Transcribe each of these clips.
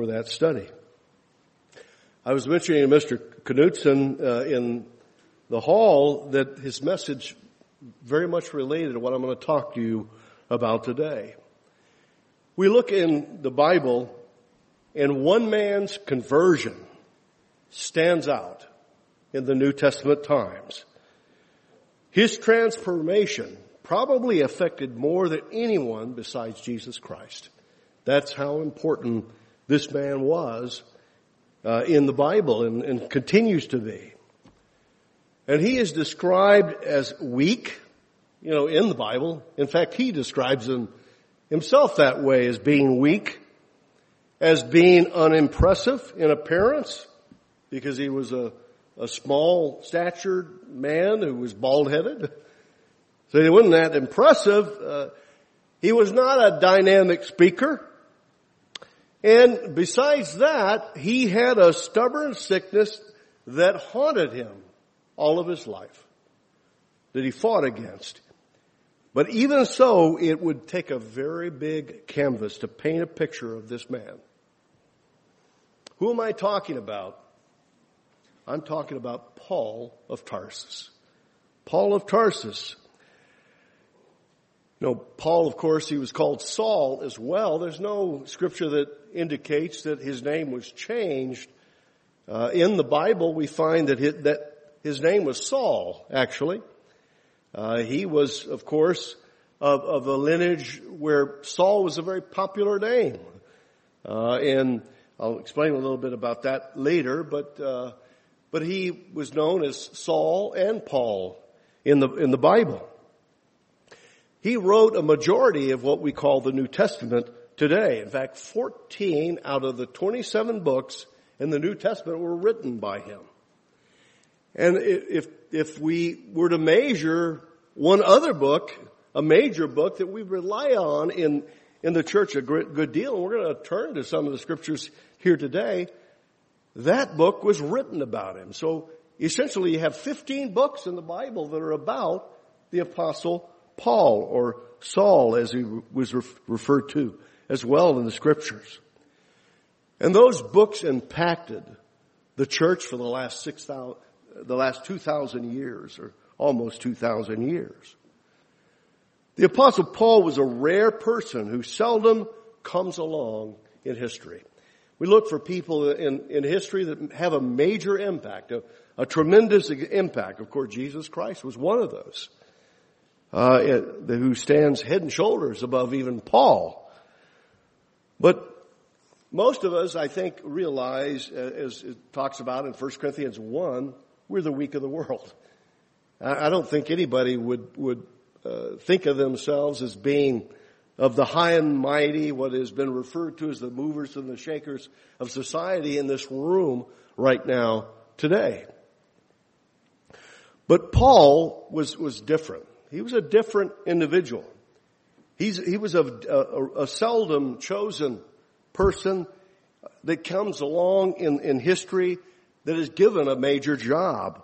for that study. I was mentioning to Mr. Knutson in the hall that his message very much related to what I'm going to talk to you about today. We look in the Bible, and one man's conversion stands out in the New Testament times. His transformation probably affected more than anyone besides Jesus Christ. That's how important this man was in the Bible and continues to be. And he is described as weak, in the Bible. In fact, he describes himself that way, as being weak, as being unimpressive in appearance, because he was a small-statured man who was bald-headed. So he wasn't that impressive. He was not a dynamic speaker. And besides that, he had a stubborn sickness that haunted him all of his life, that he fought against. But even so, it would take a very big canvas to paint a picture of this man. Who am I talking about? I'm talking about Paul of Tarsus. Paul of Tarsus. Paul, of course, he was called Saul as well. There's no scripture that indicates that his name was changed. In the Bible, we find that his name was Saul, actually. He was, of course, of a lineage where Saul was a very popular name. And I'll explain a little bit about that later, but he was known as Saul and Paul in the Bible. He wrote a majority of what we call the New Testament today. In fact, 14 out of the 27 books in the New Testament were written by him. And if we were to measure one other book, a major book that we rely on in the church a good deal, and we're going to turn to some of the scriptures here today, that book was written about him. So essentially you have 15 books in the Bible that are about the Apostle Paul, or Saul as he was referred to as well in the scriptures. And those books impacted the church for the last 2,000 years, or almost 2,000 years. The Apostle Paul was a rare person who seldom comes along in history. We look for people in history that have a major impact, a tremendous impact. Of course, Jesus Christ was one of those, who stands head and shoulders above even Paul. But most of us, I think, realize, as it talks about in 1 Corinthians 1, we're the weak of the world. I don't think anybody would think of themselves as being of the high and mighty, what has been referred to as the movers and the shakers of society in this room right now today. But Paul was different. He was a different individual. He was a seldom chosen person that comes along in history that is given a major job.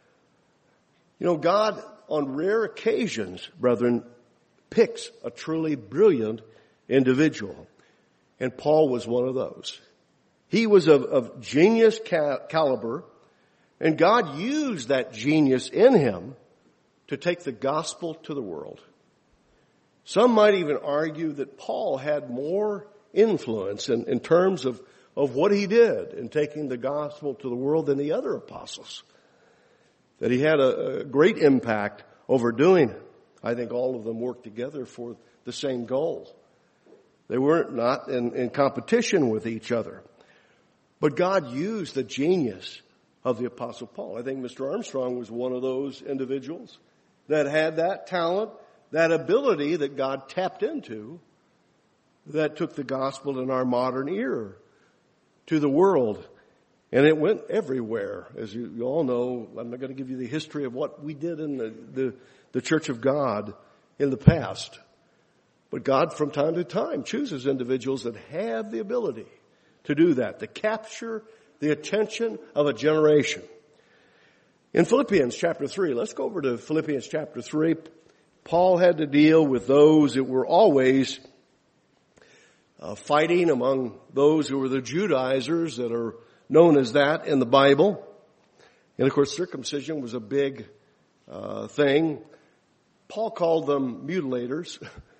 God, on rare occasions, brethren, picks a truly brilliant individual. And Paul was one of those. He was of genius caliber, and God used that genius in him to take the gospel to the world. Some might even argue that Paul had more influence in terms of what he did in taking the gospel to the world than the other apostles. That he had a great impact over doing it. I think all of them worked together for the same goal. They weren't not in competition with each other. But God used the genius of the Apostle Paul. I think Mr. Armstrong was one of those individuals that had that talent, that ability that God tapped into, that took the gospel in our modern era to the world. And it went everywhere. As you all know, I'm not going to give you the history of what we did in the Church of God in the past. But God from time to time chooses individuals that have the ability to do that, to capture the attention of a generation. In Philippians chapter 3, let's go over to Philippians chapter 3. Paul had to deal with those that were always fighting among those who were the Judaizers that are known as that in the Bible. And of course, circumcision was a big thing. Paul called them mutilators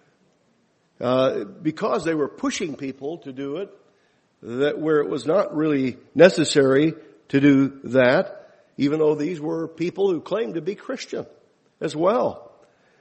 because they were pushing people to do it, that where it was not really necessary to do that, even though these were people who claimed to be Christian as well.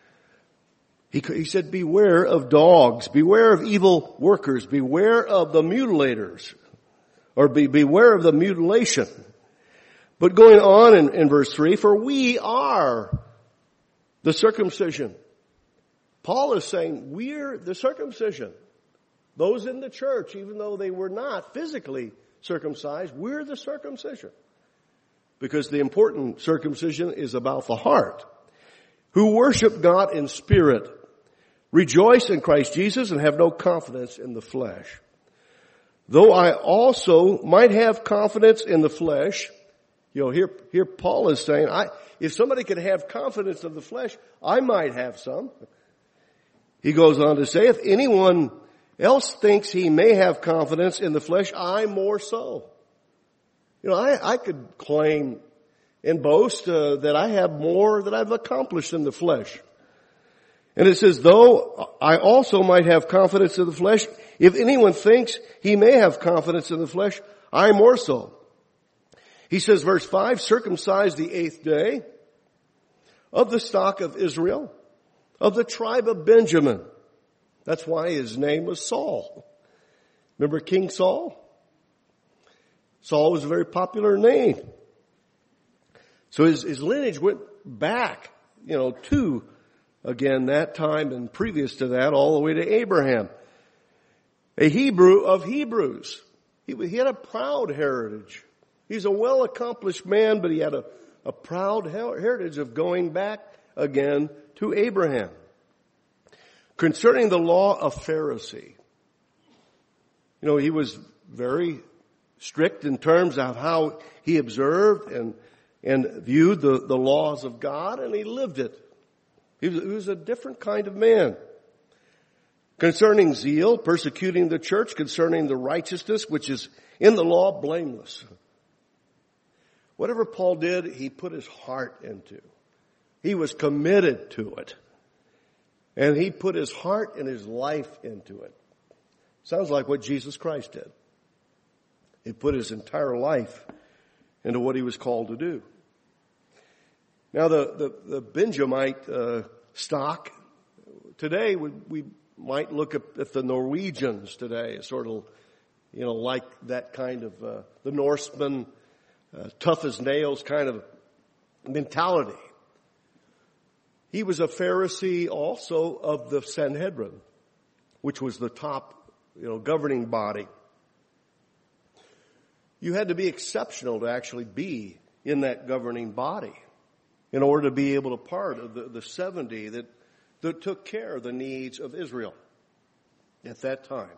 He said, beware of dogs, beware of evil workers, beware of the mutilators, or beware of the mutilation. But going on in verse 3, for we are the circumcision. Paul is saying we're the circumcision. Those in the church, even though they were not physically circumcised, we're the circumcision. Because the important circumcision is about the heart. Who worship God in spirit, rejoice in Christ Jesus, and have no confidence in the flesh. Though I also might have confidence in the flesh, here Paul is saying, if somebody could have confidence of the flesh, I might have some. He goes on to say, if anyone else thinks he may have confidence in the flesh, I more so. I could claim and boast that I have more that I've accomplished in the flesh. And it says, though I also might have confidence in the flesh, if anyone thinks he may have confidence in the flesh, I more so. He says, verse 5, circumcised the 8th day, of the stock of Israel, of the tribe of Benjamin. That's why his name was Saul. Remember King Saul? Saul was a very popular name. So his lineage went back, to, again, that time and previous to that, all the way to Abraham. A Hebrew of Hebrews. He had a proud heritage. He's a well-accomplished man, but he had a proud heritage of going back again to Abraham. Concerning the law of Pharisee, he was very strict in terms of how he observed and viewed the laws of God, and he lived it. He was a different kind of man. Concerning zeal, persecuting the church, concerning the righteousness which is in the law, blameless. Whatever Paul did, he put his heart into. He was committed to it. And he put his heart and his life into it. Sounds like what Jesus Christ did. He put his entire life into what he was called to do. Now the Benjamite stock, today we might look at the Norwegians today, sort of, like that kind of, the Norseman, tough as nails kind of mentality. He was a Pharisee also of the Sanhedrin, which was the top, governing body. You had to be exceptional to actually be in that governing body in order to be able to part of the 70 that took care of the needs of Israel at that time.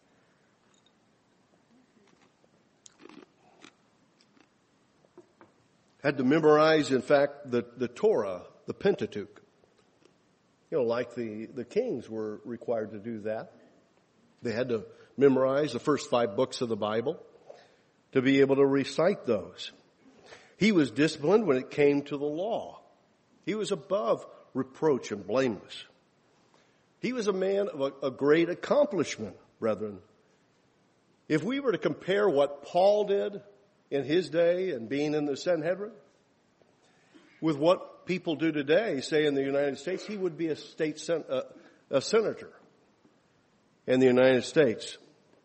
Had to memorize, in fact, the Torah, the Pentateuch. Like the kings were required to do that. They had to memorize the first 5 books of the Bible to be able to recite those. He was disciplined when it came to the law. He was above reproach and blameless. He was a man of a great accomplishment, brethren. If we were to compare what Paul did in his day and being in the Sanhedrin with what people do today, say in the United States, he would be a senator in the United States.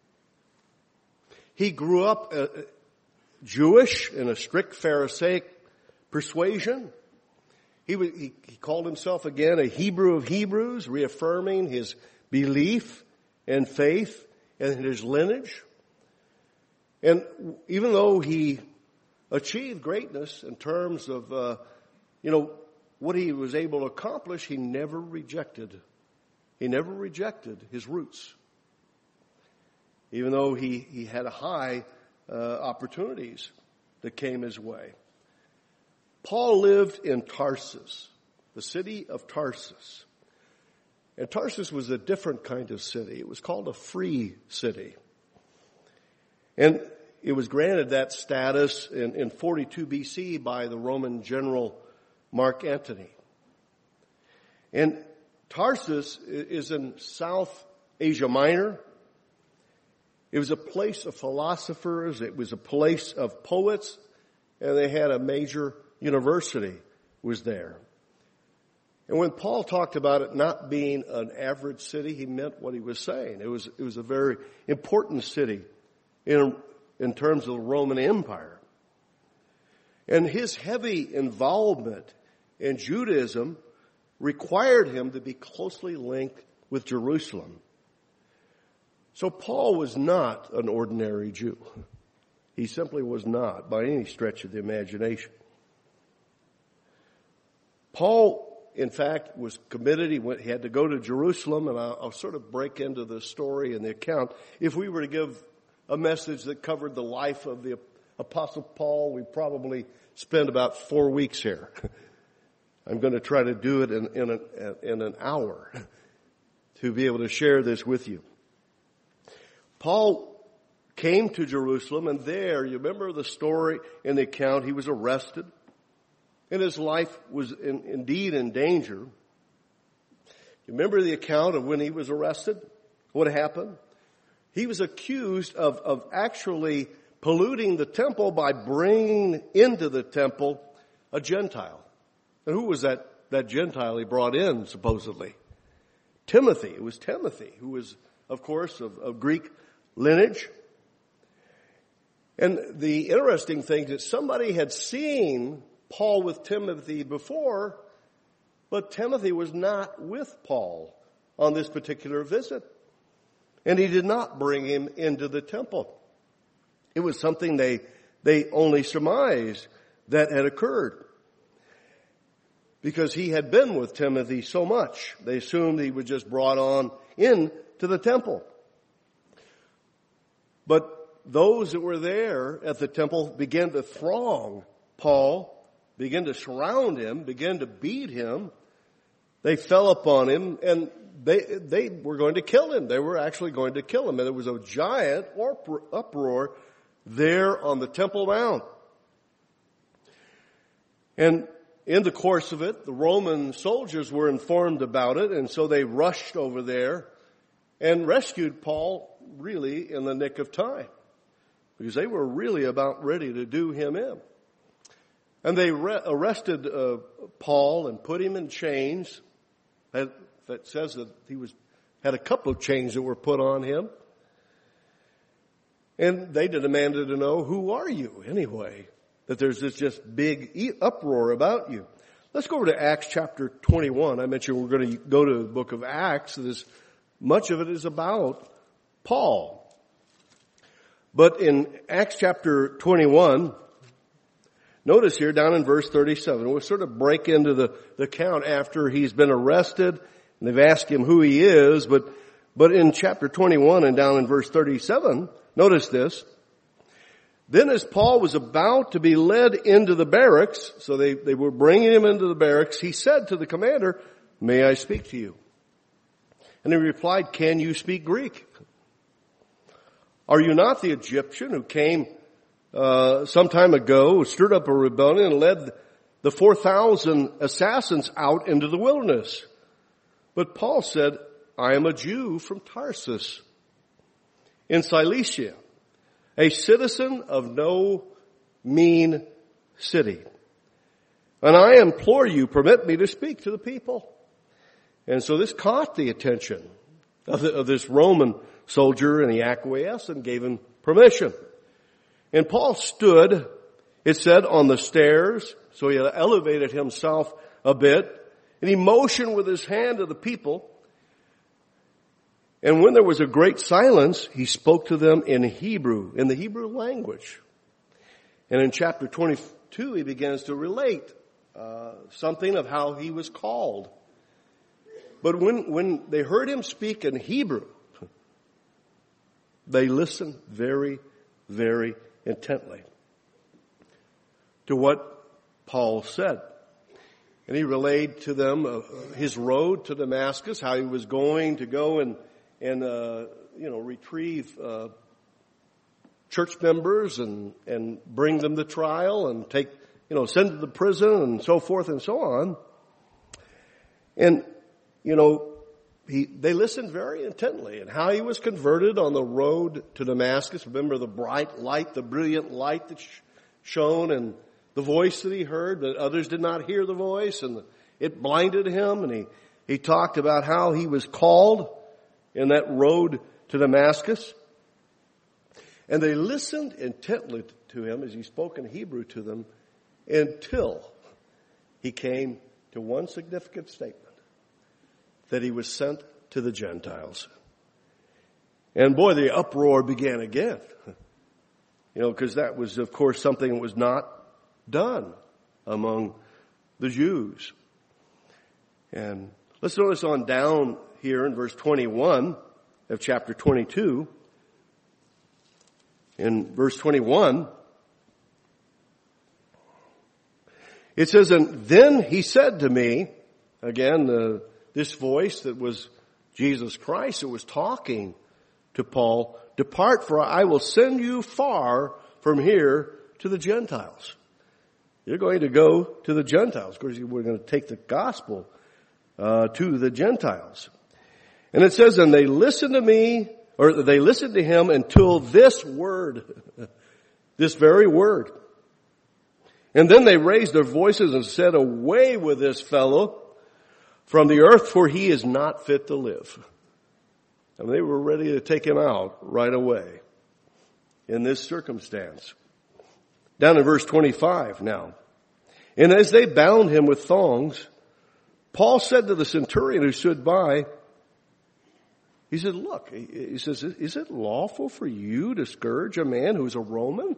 He grew up Jewish in a strict Pharisaic persuasion. He called himself again a Hebrew of Hebrews, reaffirming his belief and faith and his lineage. And even though he achieved greatness in terms of, what he was able to accomplish, he never rejected his roots. Even though he had high opportunities that came his way. Paul lived in Tarsus, the city of Tarsus. And Tarsus was a different kind of city. It was called a free city. And it was granted that status in 42 BC by the Roman general Mark Antony. And Tarsus is in South Asia Minor. It was a place of philosophers. It was a place of poets. And they had a major university was there. And when Paul talked about it not being an average city, he meant what he was saying. It was a very important city in terms of the Roman Empire. And his heavy involvement in Judaism required him to be closely linked with Jerusalem. So Paul was not an ordinary Jew. He simply was not by any stretch of the imagination. Paul, in fact, was committed. He had to go to Jerusalem, and I'll sort of break into the story and the account. If we were to give a message that covered the life of the Apostle Paul, we'd probably spend about 4 weeks here. I'm going to try to do it in an hour to be able to share this with you. Paul came to Jerusalem, and there, you remember the story in the account, he was arrested, and his life was indeed in danger. You remember the account of when he was arrested? What happened? He was accused of actually polluting the temple by bringing into the temple a Gentile. And who was that Gentile he brought in, supposedly? Timothy. It was Timothy, who was, of course, of Greek lineage. And the interesting thing is that somebody had seen Paul with Timothy before, but Timothy was not with Paul on this particular visit. And he did not bring him into the temple. It was something they only surmised that had occurred. Because he had been with Timothy so much. They assumed he was just brought on in to the temple. But those that were there at the temple began to throng Paul, began to surround him, began to beat him. They fell upon him, and they were going to kill him. They were actually going to kill him. And there was a giant uproar there on the Temple Mount. And in the course of it, the Roman soldiers were informed about it, and so they rushed over there and rescued Paul really in the nick of time, because they were really about ready to do him in. And they arrested Paul and put him in chains. That says that he had a couple of chains that were put on him. And they demanded to know, who are you anyway? That there's this just big uproar about you. Let's go over to Acts chapter 21. I mentioned we're going to go to the book of Acts. Much of it is about Paul. But in Acts chapter 21, notice here down in verse 37, we'll sort of break into the account after he's been arrested, and they've asked him who he is. But in chapter 21 and down in verse 37, notice this. Then as Paul was about to be led into the barracks, so they were bringing him into the barracks, he said to the commander, "May I speak to you?" And he replied, "Can you speak Greek? Are you not the Egyptian who came some time ago, who stirred up a rebellion and led the 4,000 assassins out into the wilderness?" But Paul said, "I am a Jew from Tarsus in Cilicia, a citizen of no mean city. And I implore you, permit me to speak to the people." And so this caught the attention of this Roman soldier, and he acquiesced and gave him permission. And Paul stood, it said, on the stairs, so he elevated himself a bit, and he motioned with his hand to the people. And when there was a great silence, he spoke to them in Hebrew, in the Hebrew language. And in chapter 22, he begins to relate something of how he was called. But when they heard him speak in Hebrew, they listened very, very intently to what Paul said. And he relayed to them his road to Damascus, how he was going to go and retrieve church members and bring them to trial and send them to prison and so forth and so on. And, they listened very intently, and how he was converted on the road to Damascus. Remember the bright light, the brilliant light that shone, and the voice that he heard, but others did not hear the voice, and it blinded him. And he talked about how he was called in that road to Damascus. And they listened intently to him as he spoke in Hebrew to them until he came to one significant statement, that he was sent to the Gentiles. And boy, the uproar began again. Because that was, of course, something that was not done among the Jews. And let's notice on down here in verse 21 of chapter 22. In verse 21, it says, "And then he said to me," again, this voice that was Jesus Christ that was talking to Paul, "Depart, for I will send you far from here to the Gentiles." You're going to go to the Gentiles. Of course, we're going to take the gospel to the Gentiles. And it says, "And they listened to me," or they listened to him until this word, this very word. "And then they raised their voices and said, Away with this fellow from the earth, for he is not fit to live." And they were ready to take him out right away in this circumstance. Down in verse 25 now. "And as they bound him with thongs, Paul said to the centurion who stood by," he said, "Look," he says, "is it lawful for you to scourge a man who's a Roman?"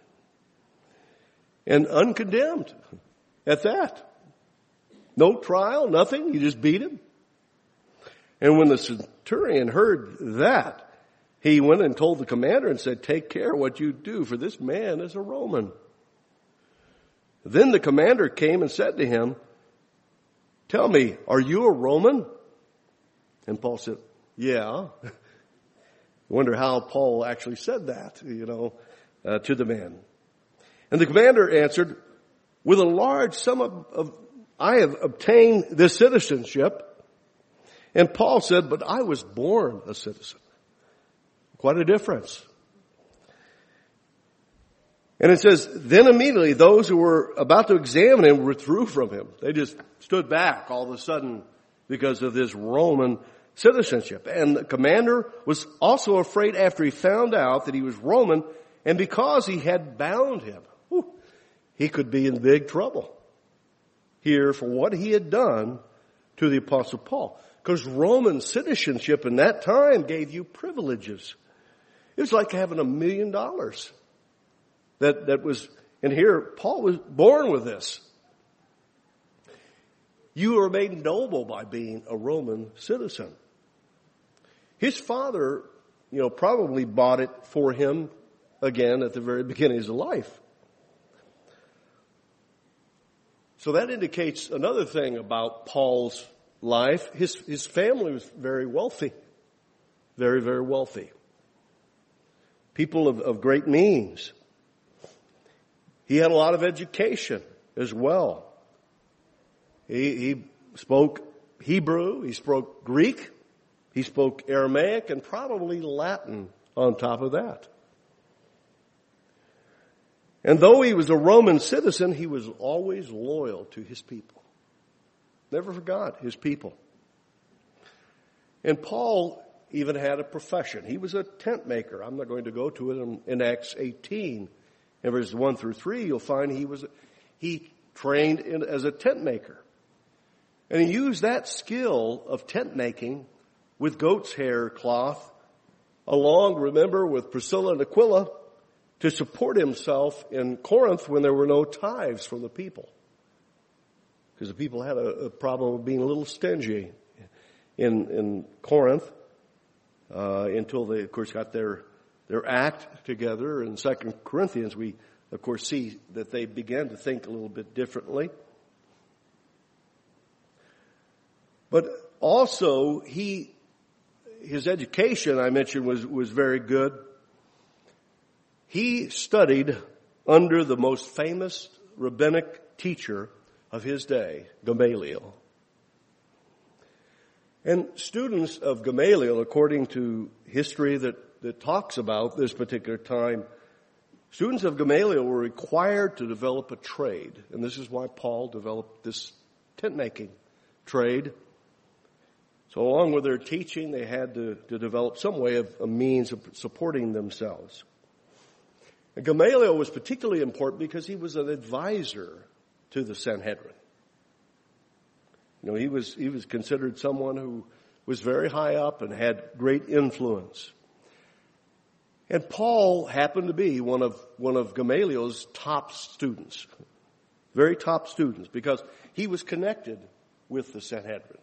And uncondemned at that. No trial, nothing. You just beat him. And when the centurion heard that, he went and told the commander and said, "Take care what you do, for this man is a Roman." Then the commander came and said to him, "Tell me, are you a Roman?" And Paul said, "Yeah." Wonder how Paul actually said that, to the man. And the commander answered, "With a large sum of I have obtained this citizenship." And Paul said, "But I was born a citizen." Quite a difference. And it says, "Then immediately those who were about to examine him withdrew from him." They just stood back all of a sudden because of this Roman citizenship. And the commander was also afraid after he found out that he was Roman, and because he had bound him, he could be in big trouble here for what he had done to the Apostle Paul. Because Roman citizenship in that time gave you privileges. It was like having $1 million. That was, and here Paul was born with this. You were made noble by being a Roman citizen. His father, probably bought it for him again at the very beginning of his life. So that indicates another thing about Paul's life. His family was very wealthy. Very, very wealthy. People of great means. He had a lot of education as well. He spoke Hebrew, he spoke Greek, he spoke Aramaic, and probably Latin on top of that. And though he was a Roman citizen, he was always loyal to his people. Never forgot his people. And Paul even had a profession. He was a tent maker. I'm not going to go to it in Acts 18. In verses 1 through 3, you'll find he trained as a tent maker. And he used that skill of tent making with goat's hair cloth, along, remember, with Priscilla and Aquila, to support himself in Corinth when there were no tithes from the people. Because the people had a problem of being a little stingy in Corinth until they, of course, got their act together. In 2 Corinthians, we, of course, see that they began to think a little bit differently. But also, his education, I mentioned, was very good. He studied under the most famous rabbinic teacher of his day, Gamaliel. And students of Gamaliel, according to history that talks about this particular time, students of Gamaliel were required to develop a trade. And this is why Paul developed this tent-making trade. So along with their teaching, they had to develop some way of a means of supporting themselves. And Gamaliel was particularly important because he was an advisor to the Sanhedrin. You know, he was considered someone who was very high up and had great influence. And Paul happened to be one of Gamaliel's top students, very top students, because he was connected with the Sanhedrin.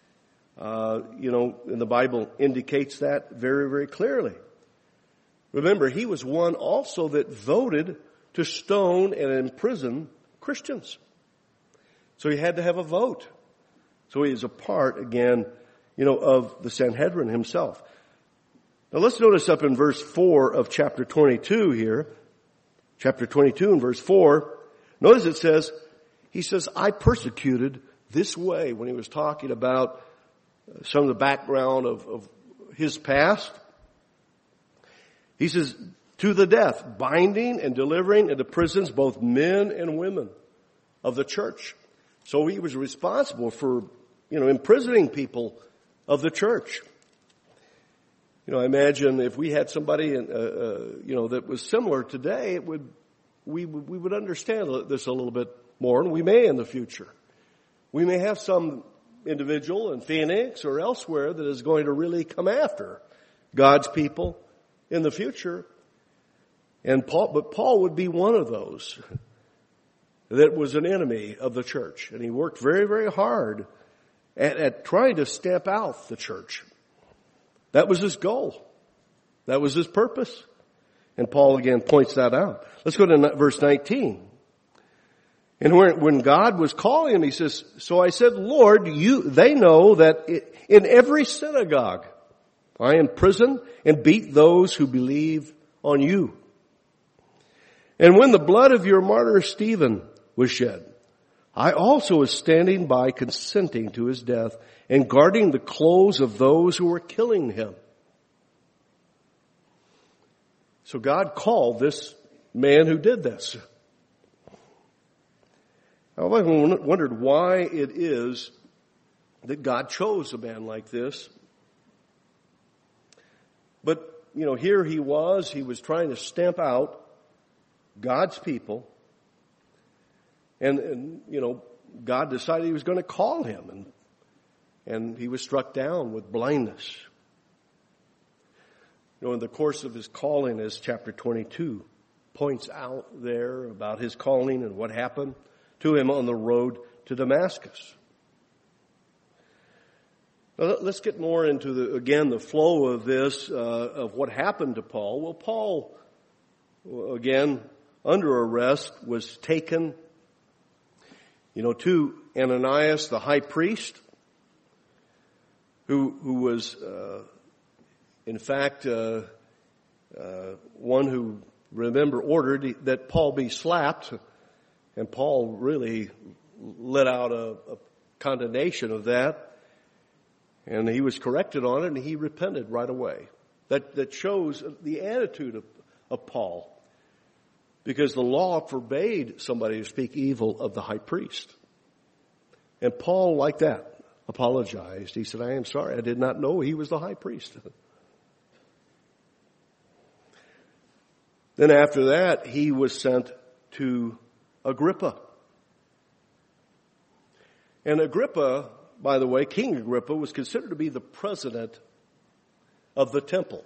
And the Bible indicates that very, very clearly. Remember, he was one also that voted to stone and imprison Christians. So he had to have a vote. So he is a part, again, of the Sanhedrin himself. Now let's notice up in verse 4 of chapter 22 here. Chapter 22 and verse 4. Notice it says, he says, I persecuted this way, when he was talking about some of the background of his past. He says, to the death, binding and delivering into prisons both men and women of the church. So he was responsible for, imprisoning people of the church. I imagine if we had somebody, that was similar today, we would understand this a little bit more, and we may in the future. We may have some individual in Phoenix or elsewhere that is going to really come after God's people in the future. But Paul would be one of those that was an enemy of the church. And he worked very, very hard at trying to stamp out the church. That was his goal. That was his purpose. And Paul again points that out. Let's go to verse 19. And when God was calling him, he says, so I said, Lord, they know that in every synagogue I imprison and beat those who believe on you. And when the blood of your martyr Stephen was shed, I also was standing by consenting to his death and guarding the clothes of those who were killing him. So God called this man who did this. I've often wondered why it is that God chose a man like this. But, here he was trying to stamp out God's people. And God decided he was going to call him. And he was struck down with blindness. In the course of his calling, as chapter 22 points out there about his calling and what happened to him on the road to Damascus. Now, let's get more into the flow of this, of what happened to Paul. Well, Paul, again, under arrest, was taken, to Ananias, the high priest, who was, in fact, one who, ordered that Paul be slapped. And Paul really let out a condemnation of that. And he was corrected on it, and he repented right away. That shows the attitude of Paul. Because the law forbade somebody to speak evil of the high priest. And Paul, like that, apologized. He said, I am sorry, I did not know he was the high priest. Then after that, he was sent to Agrippa. And Agrippa, by the way, King Agrippa, was considered to be the president of the temple.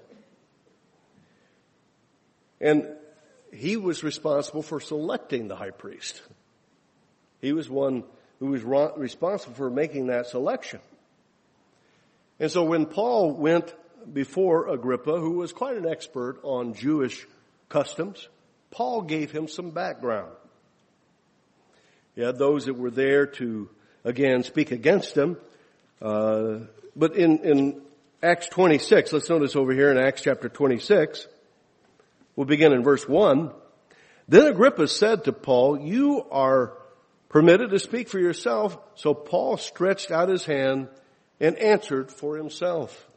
And he was responsible for selecting the high priest. He was one who was responsible for making that selection. And so when Paul went before Agrippa, who was quite an expert on Jewish customs, Paul gave him some background. He had those that were there to, again, speak against him. But in Acts 26, let's notice over here in Acts chapter 26, we'll begin in verse 1. Then Agrippa said to Paul, "You are permitted to speak for yourself." So Paul stretched out his hand and answered for himself.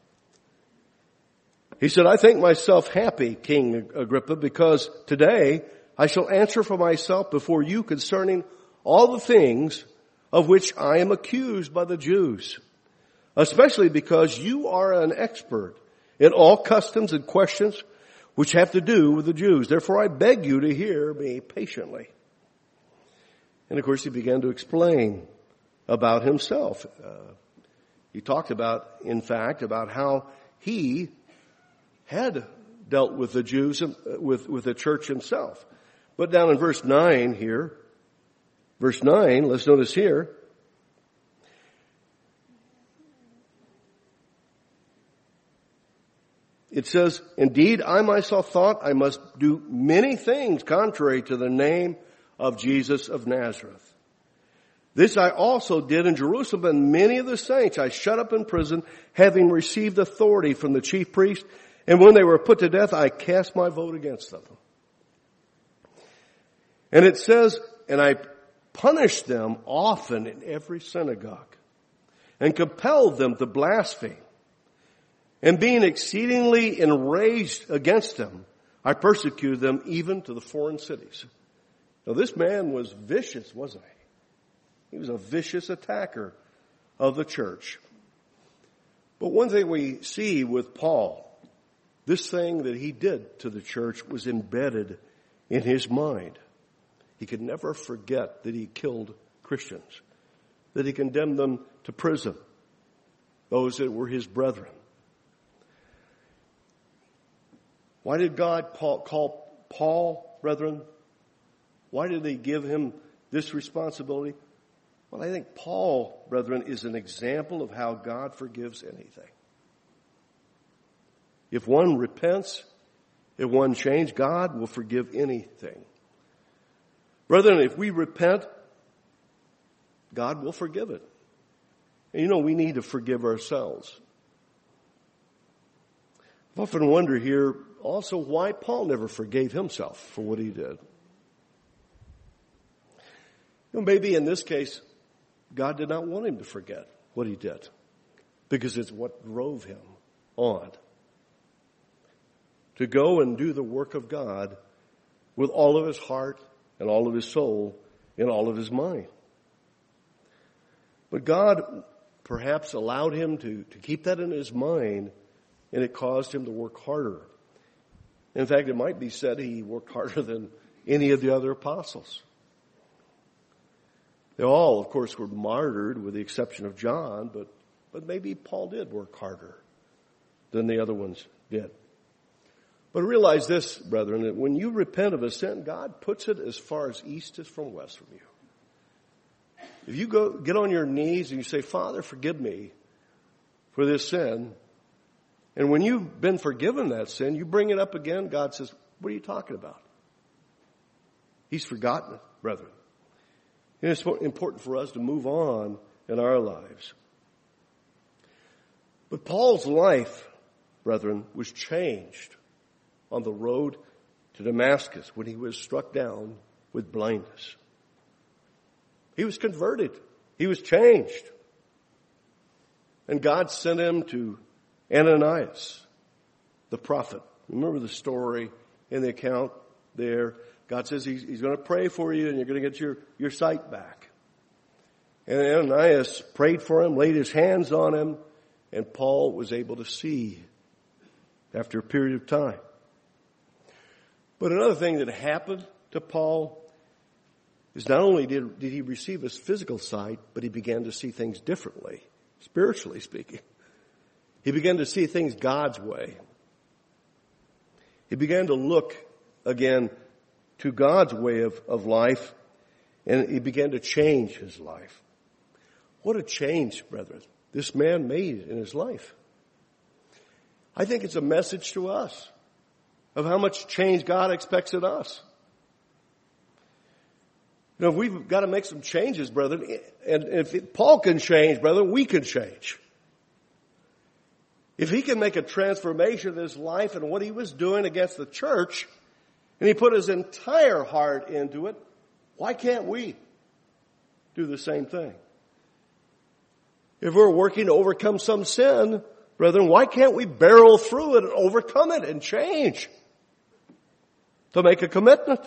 He said, "I think myself happy, King Agrippa, because today I shall answer for myself before you concerning all the things of which I am accused by the Jews, especially because you are an expert in all customs and questions which have to do with the Jews. Therefore I beg you to hear me patiently." And of course he began to explain about himself. He talked about, in fact, about how he had dealt with the Jews, with the church himself. But down in verse 9 here, verse 9, let's notice here, it says, "Indeed, I myself thought I must do many things contrary to the name of Jesus of Nazareth. This I also did in Jerusalem, and many of the saints I shut up in prison, having received authority from the chief priest. And when they were put to death, I cast my vote against them." And it says, "And I punished them often in every synagogue, and compelled them to blaspheme. And being exceedingly enraged against them, I persecuted them even to the foreign cities." Now this man was vicious, wasn't he? He was a vicious attacker of the church. But one thing we see with Paul, this thing that he did to the church was embedded in his mind. He could never forget that he killed Christians, that he condemned them to prison, those that were his brethren. Why did God call Paul, brethren? Why did he give him this responsibility? Well, I think Paul, brethren, is an example of how God forgives anything. If one repents, if one changes, God will forgive anything. Brethren, if we repent, God will forgive it. And we need to forgive ourselves. I've often wondered here also why Paul never forgave himself for what he did. Maybe in this case, God did not want him to forget what he did, because it's what drove him on to go and do the work of God with all of his heart and all of his soul and all of his mind. But God perhaps allowed him to keep that in his mind, and it caused him to work harder. In fact, it might be said he worked harder than any of the other apostles. They all, of course, were martyred with the exception of John, but maybe Paul did work harder than the other ones did. But realize this, brethren, that when you repent of a sin, God puts it as far as east is from west from you. If you get on your knees and you say, "Father, forgive me for this sin," and when you've been forgiven that sin, you bring it up again, God says, "What are you talking about?" He's forgotten it, brethren. And it's important for us to move on in our lives. But Paul's life, brethren, was changed on the road to Damascus when he was struck down with blindness. He was converted. He was changed. And God sent him to Ananias, the prophet. Remember the story in the account there? God says he's going to pray for you and you're going to get your sight back. And Ananias prayed for him, laid his hands on him, and Paul was able to see after a period of time. But another thing that happened to Paul is not only did he receive his physical sight, but he began to see things differently, spiritually speaking. He began to see things God's way. He began to look again to God's way of life, and he began to change his life. What a change, brethren, this man made in his life. I think it's a message to us of how much change God expects in us. You know, we've got to make some changes, brethren. And if Paul can change, brethren, we can change. If he can make a transformation of his life and what he was doing against the church, and he put his entire heart into it, why can't we do the same thing? If we're working to overcome some sin, brethren, why can't we barrel through it and overcome it and change? To make a commitment.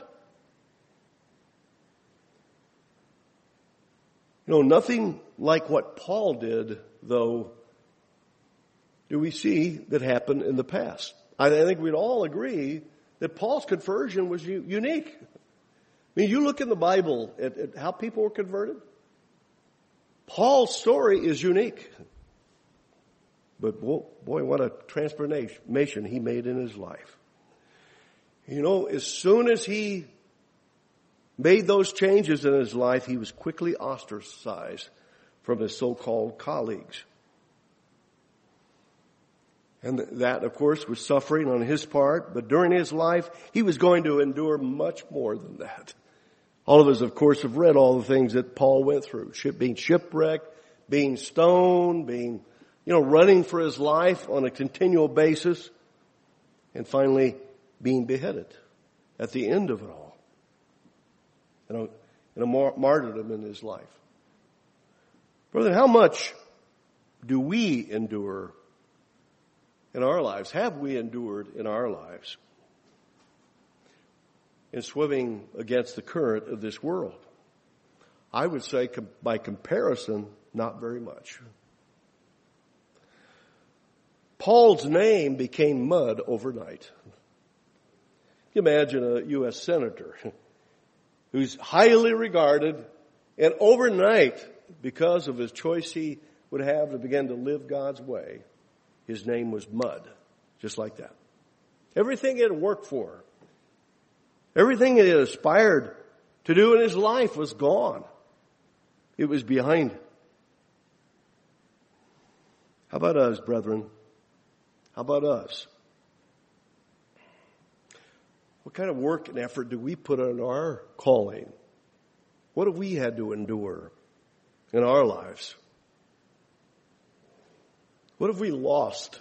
You know, nothing like what Paul did, though, do we see that happened in the past. I think we'd all agree that Paul's conversion was unique. I mean, you look in the Bible at how people were converted. Paul's story is unique. But boy, what a transformation he made in his life. You know, as soon as he made those changes in his life, he was quickly ostracized from his so-called colleagues. And that, of course, was suffering on his part. But during his life, he was going to endure much more than that. All of us, of course, have read all the things that Paul went through. Being shipwrecked, being stoned, running for his life on a continual basis. And finally, being beheaded at the end of it all. In a martyrdom in his life. Brother, how much do we endure in our lives? Have we endured in our lives in swimming against the current of this world? I would say by comparison, not very much. Paul's name became mud overnight. You imagine a U.S. senator who's highly regarded, and overnight, because of his choice he would have to begin to live God's way, his name was mud, just like that. Everything he had worked for, everything he had aspired to do in his life was gone. It was behind him. How about us, brethren? How about us? What kind of work and effort do we put on our calling? What have we had to endure in our lives? What have we lost?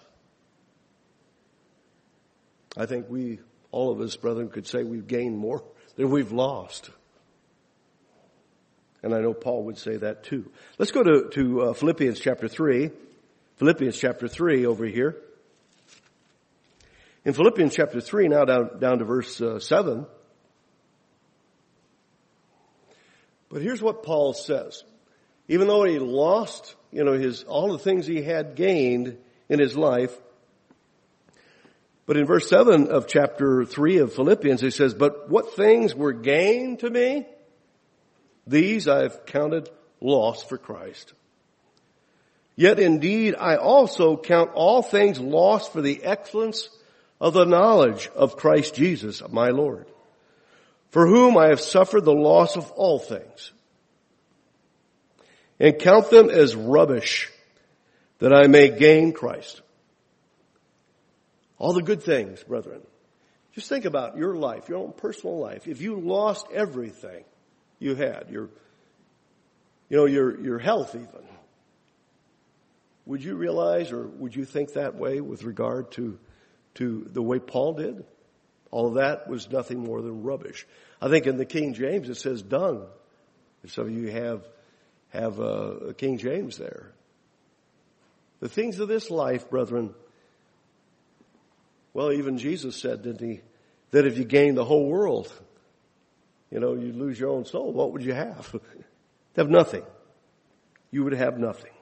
I think all of us, brethren, could say we've gained more than we've lost. And I know Paul would say that too. Let's go to Philippians chapter 3. Philippians chapter 3 over here. In Philippians chapter 3, now down to verse 7. But here's what Paul says. Even though he lost, all the things he had gained in his life. But in verse 7 of chapter 3 of Philippians, he says, "But what things were gained to me, these I've counted loss for Christ. Yet indeed I also count all things lost for the excellence of the knowledge of Christ Jesus, my Lord, for whom I have suffered the loss of all things, and count them as rubbish, that I may gain Christ." All the good things, brethren. Just think about your life, your own personal life. If you lost everything you had, your health even, would you realize, or would you think that way with regard to the way Paul did? All of that was nothing more than rubbish. I think in the King James it says dung. If some of you have a King James there. The things of this life, brethren, well, even Jesus said, didn't he, that if you gain the whole world, you lose your own soul, what would you have? Have nothing. You would have nothing.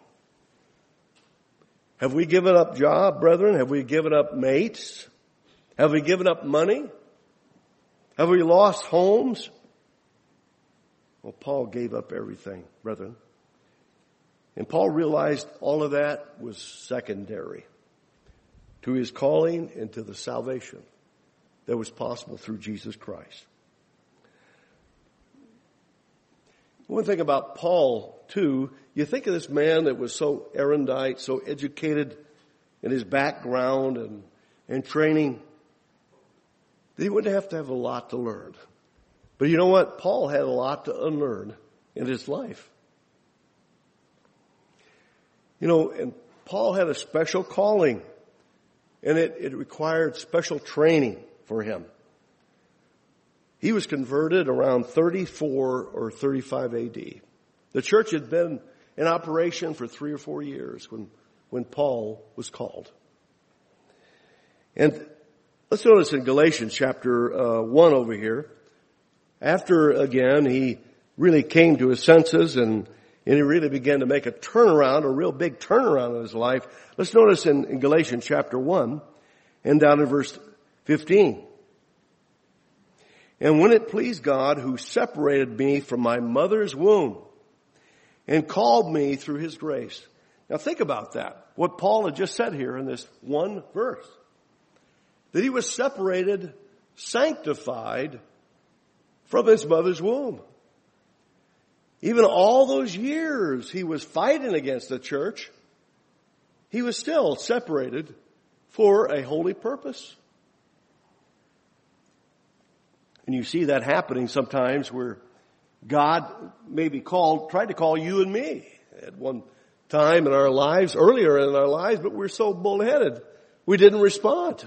Have we given up job, brethren? Have we given up mates? Have we given up money? Have we lost homes? Well, Paul gave up everything, brethren. And Paul realized all of that was secondary to his calling and to the salvation that was possible through Jesus Christ. One thing about Paul, too, you think of this man that was so erudite, so educated in his background and training, that he wouldn't have to have a lot to learn. But you know what? Paul had a lot to unlearn in his life. And Paul had a special calling, and it required special training for him. He was converted around 34 or 35 AD. The church had been in operation for 3 or 4 years when Paul was called. And let's notice in Galatians chapter 1 over here, after again he really came to his senses and he really began to make a turnaround, a real big turnaround in his life. Let's notice in Galatians chapter 1 and down in verse 15. And when it pleased God who separated me from my mother's womb and called me through his grace. Now think about that. What Paul had just said here in this one verse. That he was separated, sanctified from his mother's womb. Even all those years he was fighting against the church, he was still separated for a holy purpose. And you see that happening sometimes where God maybe tried to call you and me at one time in our lives, earlier in our lives, but we're so bullheaded, we didn't respond.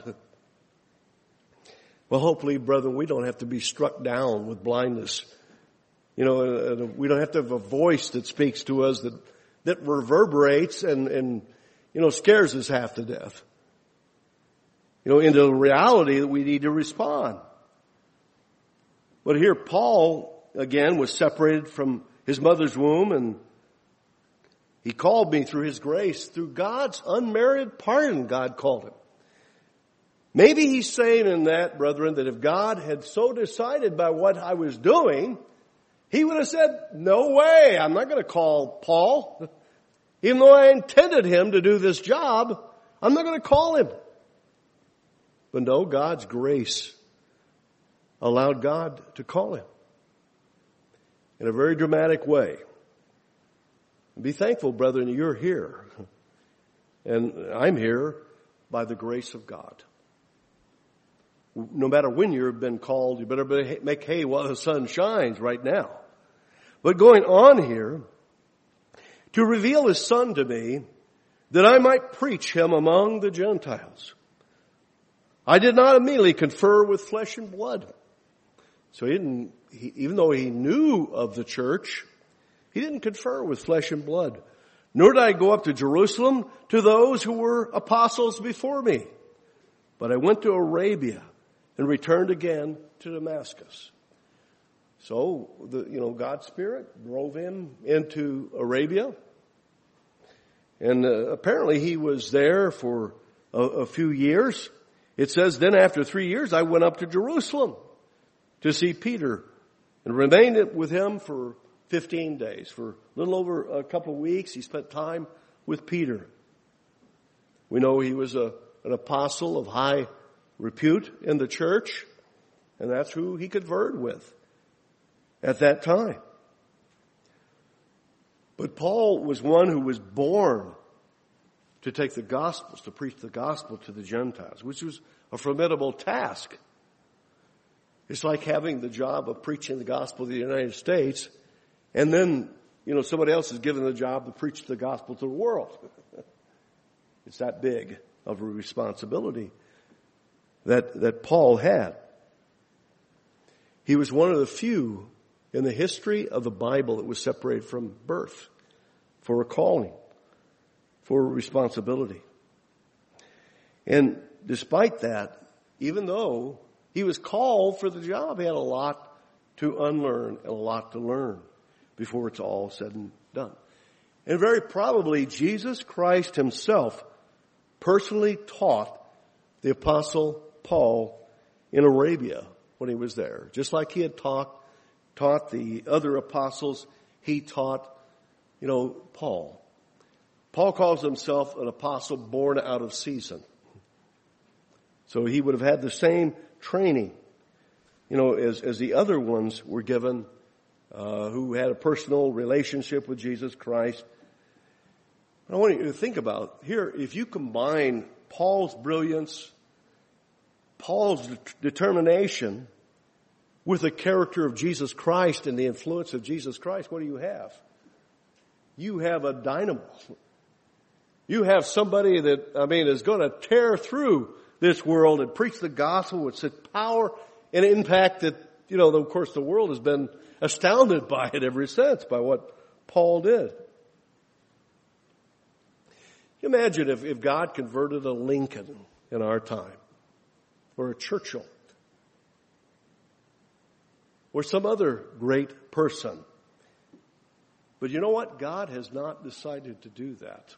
Well, hopefully, brethren, we don't have to be struck down with blindness. We don't have to have a voice that speaks to us that reverberates and scares us half to death. Into the reality that we need to respond. But here Paul, again, was separated from his mother's womb, and he called me through his grace, through God's unmerited pardon, God called him. Maybe he's saying in that, brethren, that if God had so decided by what I was doing, he would have said, no way, I'm not going to call Paul. Even though I intended him to do this job, I'm not going to call him. But no, God's grace allowed God to call him in a very dramatic way. Be thankful, brethren, you're here. And I'm here by the grace of God. No matter when you've been called, you better make hay while the sun shines right now. But going on here, to reveal his Son to me, that I might preach him among the Gentiles. I did not immediately confer with flesh and blood. So even though he knew of the church, he didn't confer with flesh and blood. Nor did I go up to Jerusalem to those who were apostles before me. But I went to Arabia and returned again to Damascus. So, God's Spirit drove him into Arabia. And apparently he was there for a few years. It says, then after 3 years, I went up to Jerusalem to see Peter and remained with him for 15 days. For a little over a couple of weeks, he spent time with Peter. We know he was an apostle of high repute in the church, and that's who he conferred with at that time. But Paul was one who was born to take the Gospels, to preach the gospel to the Gentiles, which was a formidable task. It's like having the job of preaching the gospel to the United States, and then, somebody else is given the job to preach the gospel to the world. It's that big of a responsibility that Paul had. He was one of the few in the history of the Bible that was separated from birth for a calling, for a responsibility. And despite that, even though he was called for the job, he had a lot to unlearn and a lot to learn before it's all said and done. And very probably Jesus Christ himself personally taught the Apostle Paul in Arabia when he was there. Just like he had taught the other apostles, he taught, Paul. Paul calls himself an apostle born out of season. So he would have had the same training, as the other ones were given, who had a personal relationship with Jesus Christ. I want you to think about here, if you combine Paul's brilliance, Paul's determination, with the character of Jesus Christ and the influence of Jesus Christ, what do you have? You have a dynamo. You have somebody that, is going to tear through this world and preach the gospel with such power and impact that, of course, the world has been astounded by it ever since, by what Paul did. Imagine if God converted a Lincoln in our time, or a Churchill, or some other great person. But you know what? God has not decided to do that.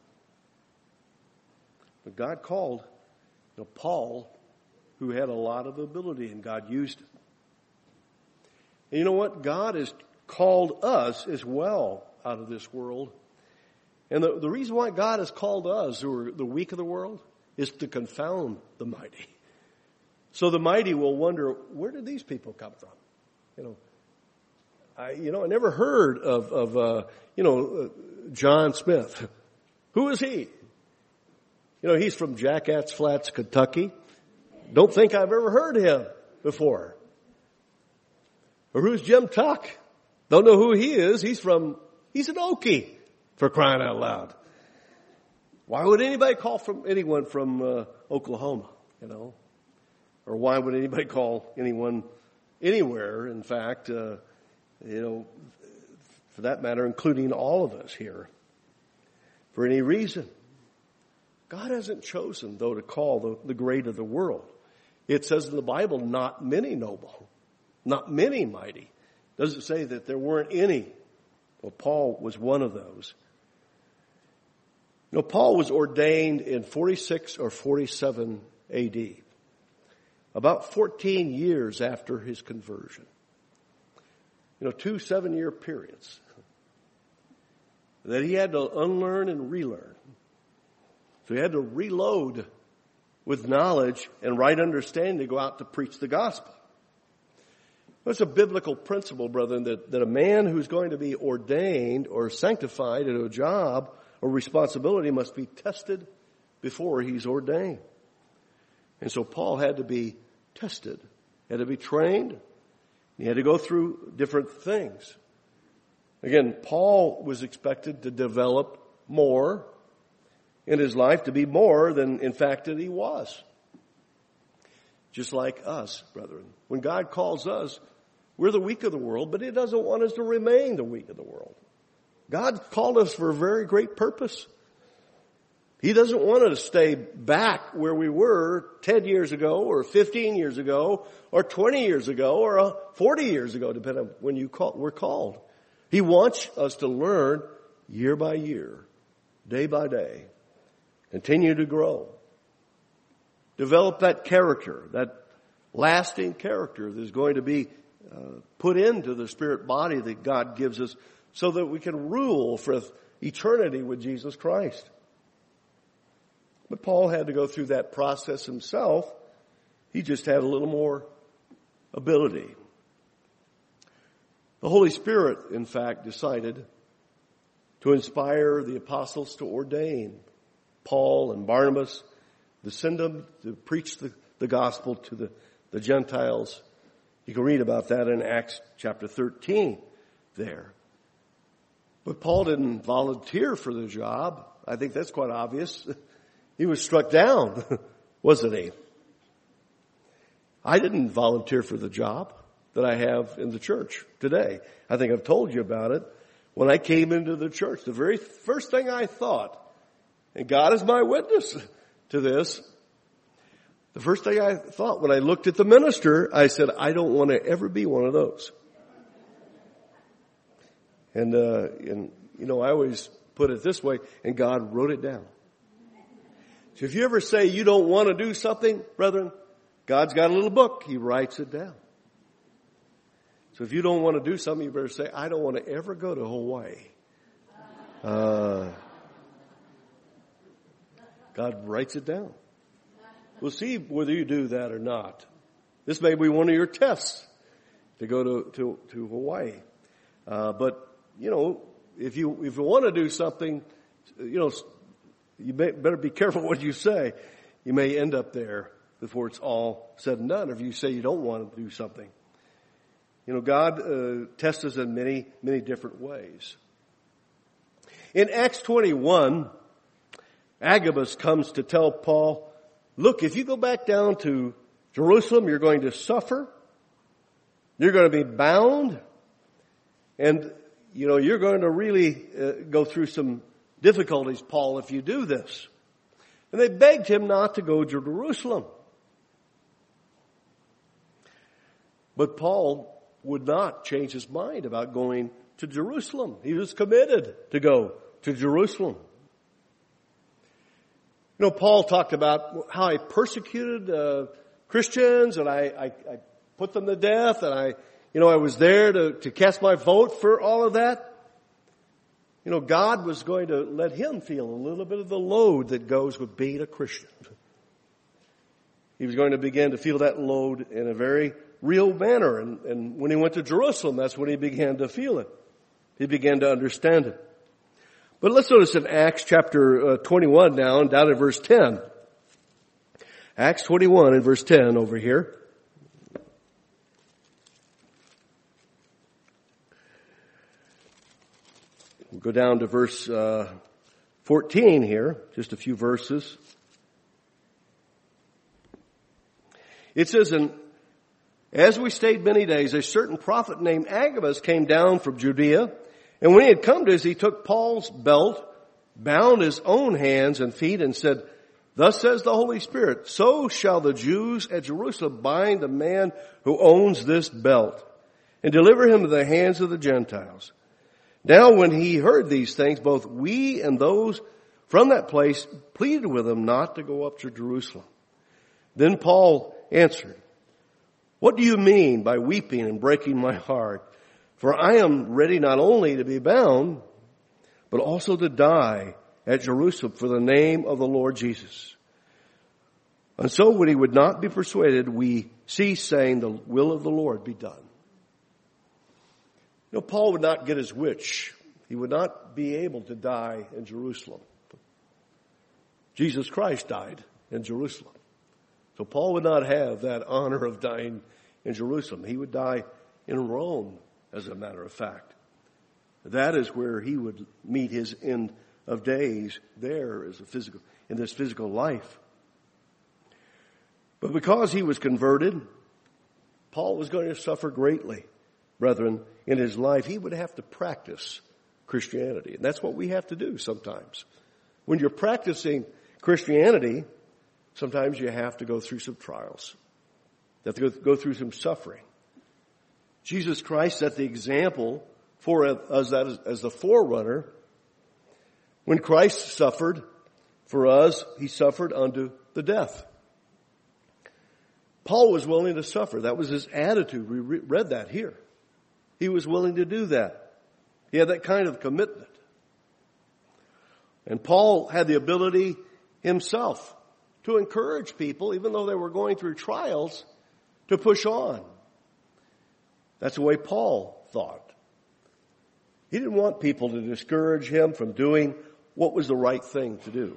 But God called Paul, who had a lot of ability, and God used him. And you know what? God has called us as well out of this world. And the reason why God has called us, who are the weak of the world, is to confound the mighty. So the mighty will wonder, where did these people come from? I never heard of John Smith. Who is he? He's from Jackass Flats, Kentucky. Don't think I've ever heard of him before. Or who's Jim Tuck? Don't know who he is. He's an Okie, for crying out loud. Why would anybody call anyone from Oklahoma, Or why would anybody call anyone anywhere, in fact, for that matter, including all of us here, for any reason? God hasn't chosen, though, to call the great of the world. It says in the Bible, not many noble, not many mighty. Doesn't say that there weren't any. Well, Paul was one of those. Paul was ordained in 46 or 47 A.D., about 14 years after his conversion. 2 7-year periods that he had to unlearn and relearn. So he had to reload with knowledge and right understanding to go out to preach the gospel. It's a biblical principle, brethren, that a man who's going to be ordained or sanctified into a job or responsibility must be tested before he's ordained. And so Paul had to be tested, had to be trained. He had to go through different things. Again, Paul was expected to develop more in his life, to be more than, in fact, that he was. Just like us, brethren. When God calls us, we're the weak of the world, but he doesn't want us to remain the weak of the world. God called us for a very great purpose. He doesn't want us to stay back where we were 10 years ago or 15 years ago or 20 years ago or 40 years ago, depending on when we're called. He wants us to learn year by year, day by day, continue to grow. Develop that character, that lasting character that is going to be put into the spirit body that God gives us so that we can rule for eternity with Jesus Christ. But Paul had to go through that process himself. He just had a little more ability. The Holy Spirit, in fact, decided to inspire the apostles to ordain Paul and Barnabas, to send them to preach the gospel to the Gentiles. You can read about that in Acts chapter 13 there. But Paul didn't volunteer for the job. I think that's quite obvious. He was struck down, wasn't he? I didn't volunteer for the job that I have in the church today. I think I've told you about it. When I came into the church, the very first thing I thought, and God is my witness to this, the first thing I thought when I looked at the minister, I said, I don't want to ever be one of those. And I always put it this way, and God wrote it down. So if you ever say you don't want to do something, brethren, God's got a little book. He writes it down. So if you don't want to do something, you better say, I don't want to ever go to Hawaii. God writes it down. We'll see whether you do that or not. This may be one of your tests to go to Hawaii. But if you want to do something, you better be careful what you say. You may end up there before it's all said and done, if you say you don't want to do something. God tests us in many, many different ways. In Acts 21, Agabus comes to tell Paul, look, if you go back down to Jerusalem, you're going to suffer. You're going to be bound. And, you're going to really go through some difficulties, Paul, if you do this. And they begged him not to go to Jerusalem. But Paul would not change his mind about going to Jerusalem. He was committed to go to Jerusalem. Paul talked about how I persecuted Christians, and I put them to death, and I was there to cast my vote for all of that. God was going to let him feel a little bit of the load that goes with being a Christian. He was going to begin to feel that load in a very real manner. And when he went to Jerusalem, that's when he began to feel it. He began to understand it. But let's notice in Acts chapter 21 now, and down in verse 10. Acts 21 and verse 10 over here. We'll go down to verse 14 here, just a few verses. It says, and as we stayed many days, a certain prophet named Agabus came down from Judea. And when he had come to us, he took Paul's belt, bound his own hands and feet, and said, thus says the Holy Spirit, so shall the Jews at Jerusalem bind the man who owns this belt, and deliver him to the hands of the Gentiles. Now when he heard these things, both we and those from that place pleaded with him not to go up to Jerusalem. Then Paul answered, what do you mean by weeping and breaking my heart? For I am ready not only to be bound, but also to die at Jerusalem for the name of the Lord Jesus. And so when he would not be persuaded, we ceased, saying, the will of the Lord be done. Paul would not get his wish. He would not be able to die in Jerusalem. Jesus Christ died in Jerusalem. So Paul would not have that honor of dying in Jerusalem. He would die in Rome, as a matter of fact. That is where he would meet his end of days, there as in this physical life. But because he was converted, Paul was going to suffer greatly, brethren, in his life. He would have to practice Christianity. And that's what we have to do sometimes. When you're practicing Christianity, sometimes you have to go through some trials. You have to go through some suffering. Jesus Christ set the example for us as the forerunner. When Christ suffered for us, he suffered unto the death. Paul was willing to suffer. That was his attitude. We read that here. He was willing to do that. He had that kind of commitment. And Paul had the ability himself to encourage people, even though they were going through trials, to push on. That's the way Paul thought. He didn't want people to discourage him from doing what was the right thing to do.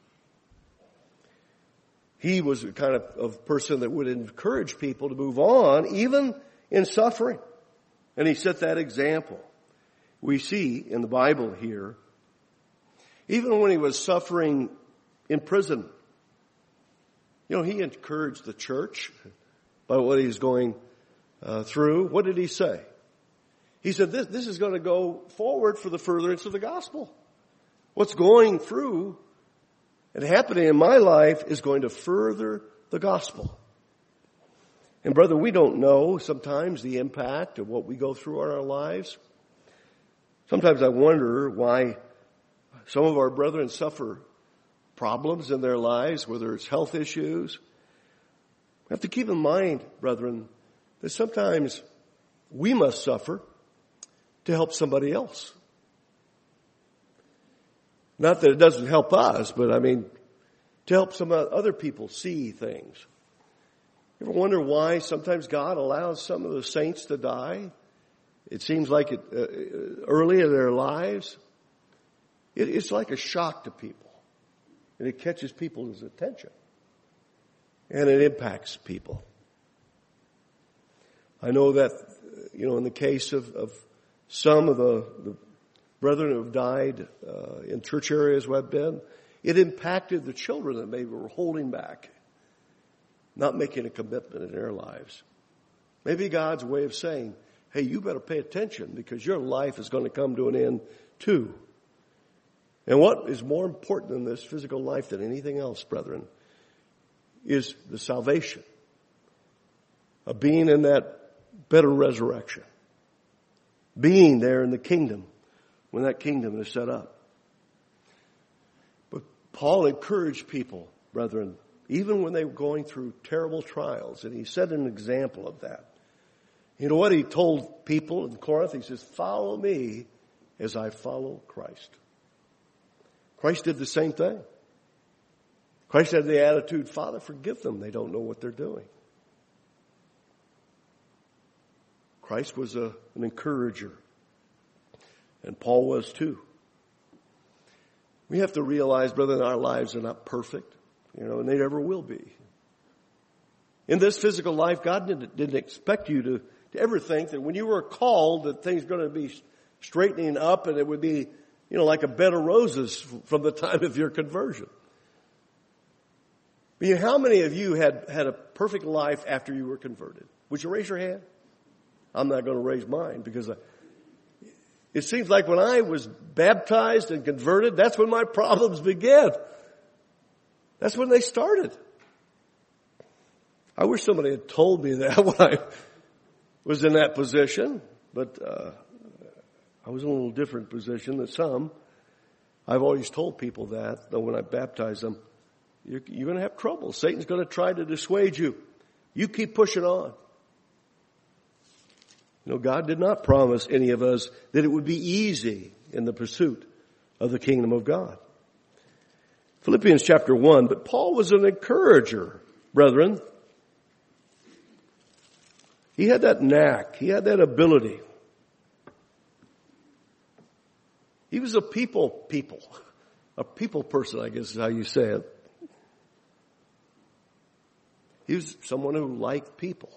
He was the kind of person that would encourage people to move on, even in suffering. And he set that example. We see in the Bible here, even when he was suffering in prison, he encouraged the church by what he's going through. What did he say? He said, this is going to go forward for the furtherance of the gospel. What's going through and happening in my life is going to further the gospel. And brother, we don't know sometimes the impact of what we go through in our lives. Sometimes I wonder why some of our brethren suffer problems in their lives, whether it's health issues. We have to keep in mind, brethren, that sometimes we must suffer to help somebody else. Not that it doesn't help us, but to help some other people see things. You ever wonder why sometimes God allows some of the saints to die? It seems like it early in their lives. It's like a shock to people. And it catches people's attention. And it impacts people. I know that in the case of some of the brethren who have died in church areas where I've been, it impacted the children that maybe were holding back, not making a commitment in their lives. Maybe God's way of saying, hey, you better pay attention because your life is going to come to an end too. And what is more important in this physical life than anything else, brethren, is the salvation of being in that better resurrection, being there in the kingdom when that kingdom is set up. But Paul encouraged people, brethren, even when they were going through terrible trials, and he set an example of that. You know what he told people in Corinth? He says, follow me as I follow Christ. Christ did the same thing. Christ had the attitude, Father, forgive them. They don't know what they're doing. Christ was an encourager. And Paul was too. We have to realize, brethren, our lives are not perfect, and they never will be. In this physical life, God didn't expect you to ever think that when you were called that things are going to be straightening up and it would be, like a bed of roses from the time of your conversion. But how many of you had a perfect life after you were converted? Would you raise your hand? I'm not going to raise mine because it seems like when I was baptized and converted, that's when my problems began. That's when they started. I wish somebody had told me that when I was in that position, but I was in a little different position than some. I've always told people that, though when I baptize them, you're going to have trouble. Satan's going to try to dissuade you. You keep pushing on. God did not promise any of us that it would be easy in the pursuit of the kingdom of God. Philippians chapter 1, but Paul was an encourager, brethren. He had that knack. He had that ability. He was a people person, I guess is how you say it. He was someone who liked people.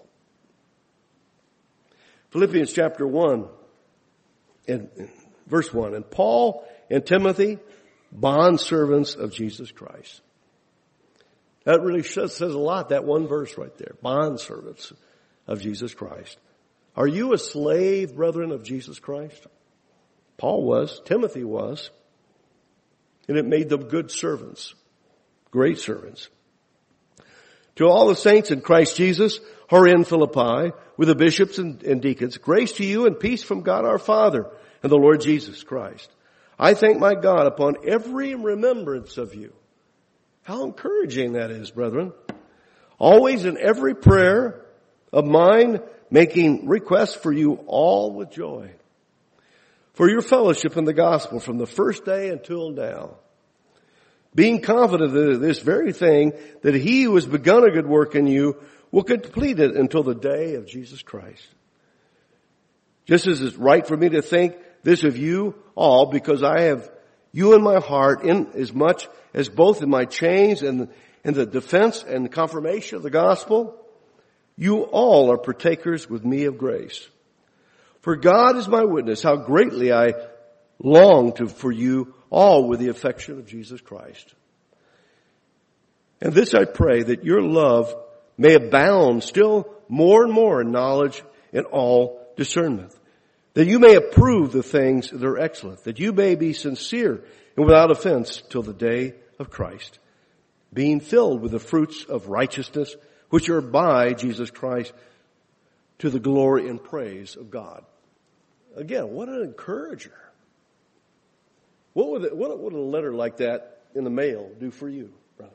Philippians chapter 1 and verse 1. And Paul and Timothy, bondservants of Jesus Christ. That really says a lot, that one verse right there. Bondservants of Jesus Christ. Are you a slave, brethren, of Jesus Christ? Paul was. Timothy was. And it made them good servants. Great servants. To all the saints in Christ Jesus who are in Philippi, with the bishops and deacons, grace to you and peace from God our Father and the Lord Jesus Christ. I thank my God upon every remembrance of you. How encouraging that is, brethren. Always in every prayer of mine, making requests for you all with joy. For your fellowship in the gospel from the first day until now. Being confident of this very thing, that he who has begun a good work in you will complete it until the day of Jesus Christ. Just as it's right for me to think this of you all, because I have you in my heart, in as much as both in my chains and in the defense and confirmation of the gospel, you all are partakers with me of grace. For God is my witness, how greatly I long for you all with the affection of Jesus Christ. And this I pray, that your love may abound still more and more in knowledge and all discernment, that you may approve the things that are excellent, that you may be sincere and without offense till the day of Christ, being filled with the fruits of righteousness, which are by Jesus Christ, to the glory and praise of God. Again, what an encourager. What would a letter like that in the mail do for you, brother?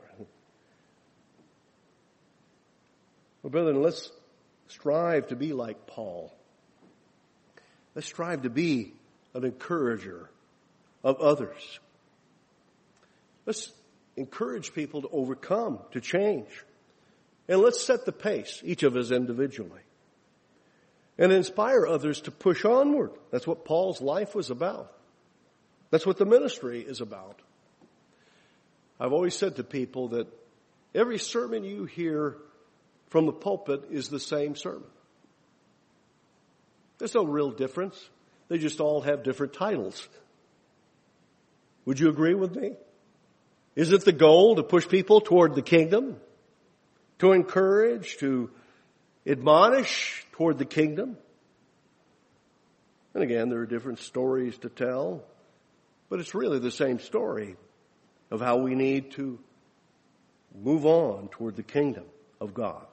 Well, brethren, let's strive to be like Paul. Let's strive to be an encourager of others. Let's encourage people to overcome, to change. And let's set the pace, each of us individually. And inspire others to push onward. That's what Paul's life was about. That's what the ministry is about. I've always said to people that every sermon you hear from the pulpit is the same sermon. There's no real difference. They just all have different titles. Would you agree with me? Is it the goal to push people toward the kingdom? To encourage, to admonish toward the kingdom? And again, there are different stories to tell, but it's really the same story of how we need to move on toward the kingdom of God.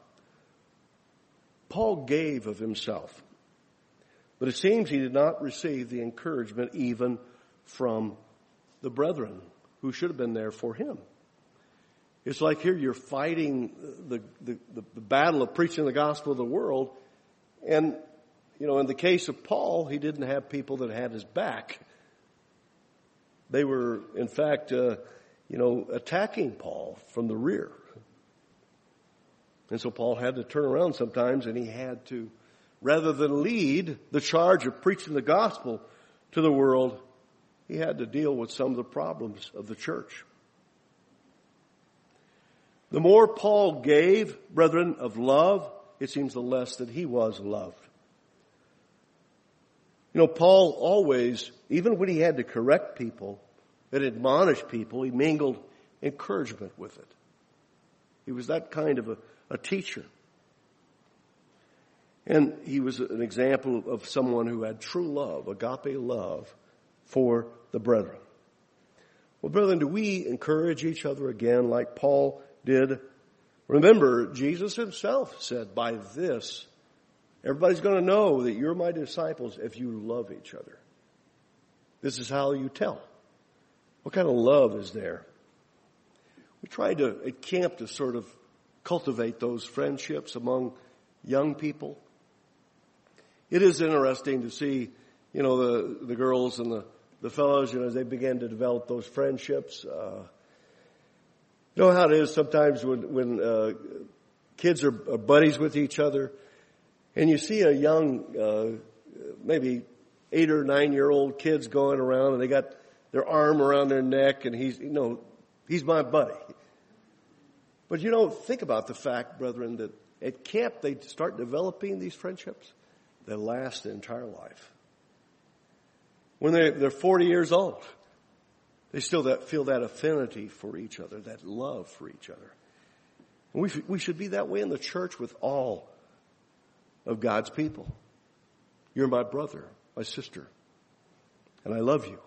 Paul gave of himself, but it seems he did not receive the encouragement even from the brethren who should have been there for him. It's like here you're fighting the battle of preaching the gospel of the world, and in the case of Paul, he didn't have people that had his back. They were, in fact, attacking Paul from the rear. And so Paul had to turn around sometimes, and he had to, rather than lead the charge of preaching the gospel to the world, he had to deal with some of the problems of the church. The more Paul gave, brethren, of love, it seems the less that he was loved. Paul always, even when he had to correct people and admonish people, he mingled encouragement with it. He was that kind of a teacher. And he was an example of someone who had true love, agape love for the brethren. Well, brethren, do we encourage each other again like Paul did? Remember, Jesus himself said, by this, everybody's going to know that you're my disciples if you love each other. This is how you tell. What kind of love is there? We tried at camp to sort of cultivate those friendships among young people. It is interesting to see, the girls and the fellows, as they began to develop those friendships. You know how it is sometimes when kids are buddies with each other, and you see a young, maybe 8 or 9-year-old kids going around, and they got their arm around their neck, and he's my buddy. But think about the fact, brethren, that at camp they start developing these friendships that last the entire life. When they're 40 years old, they still feel that affinity for each other, that love for each other. And we should be that way in the church with all of God's people. You're my brother, my sister, and I love you.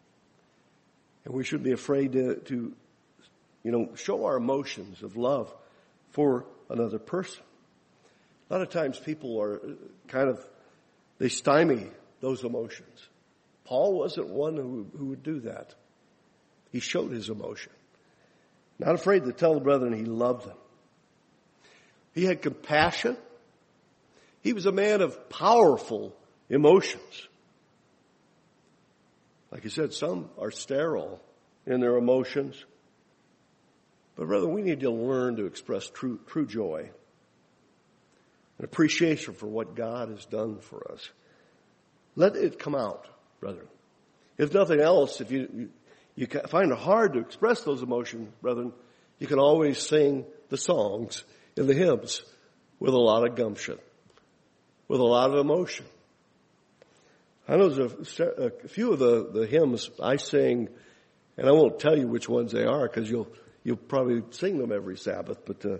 And we shouldn't be afraid to show our emotions of love for another person. A lot of times people are they stymie those emotions. Paul wasn't one who would do that. He showed his emotion. Not afraid to tell the brethren he loved them. He had compassion. He was a man of powerful emotions. Like I said, some are sterile in their emotions. But brother, we need to learn to express true joy and appreciation for what God has done for us. Let it come out, brethren. If nothing else, if you find it hard to express those emotions, brethren, you can always sing the songs and the hymns with a lot of gumption, with a lot of emotion. I know there's a few of the hymns I sing, and I won't tell you which ones they are because you'll probably sing them every Sabbath, but